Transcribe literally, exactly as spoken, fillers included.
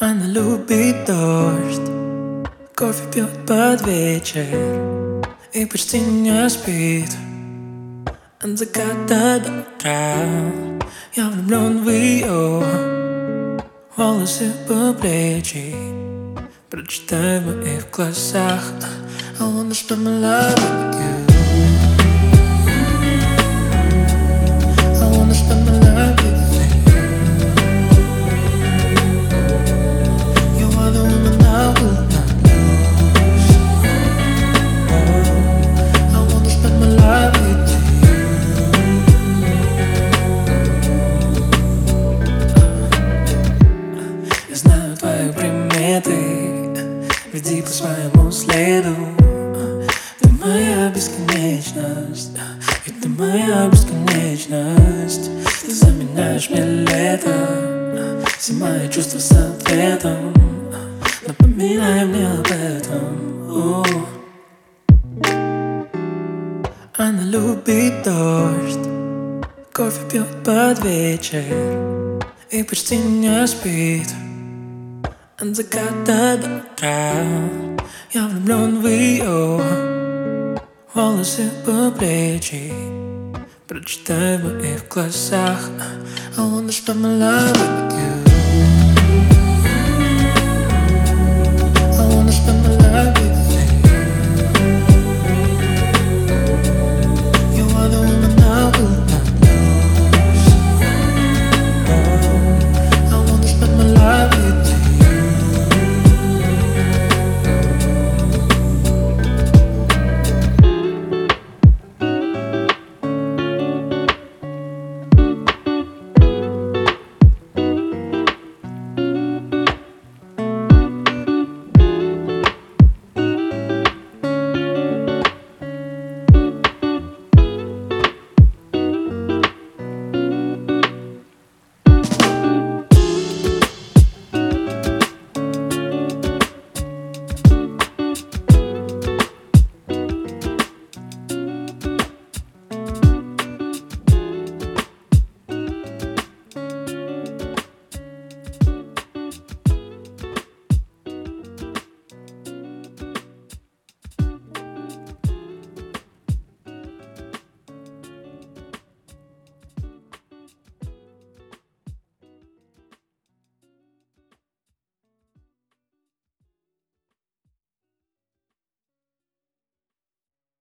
Она любит дождь, кофе пьет под вечер и почти не спит от заката до утра. Я влюблен в ее волосы по плечи. Прочитай в моих глазах I wanna spend my life with you. I wanna spend my life with you. You are the woman I will not lose. Oh, I wanna spend my life with you. Я знаю твои приметы, веди по своему следу. Ты моя бесконечность, ведь ты моя бесконечность. Ты заменяешь мне лето, зима и чувства с ответом. Напоминай мне об этом. О. Она любит дождь, кофе пьет под вечер и почти не спит от заката до утра. Я влюблен в ее волосы по плечи. Прочитай в моих глазах I wanna spend my life with you.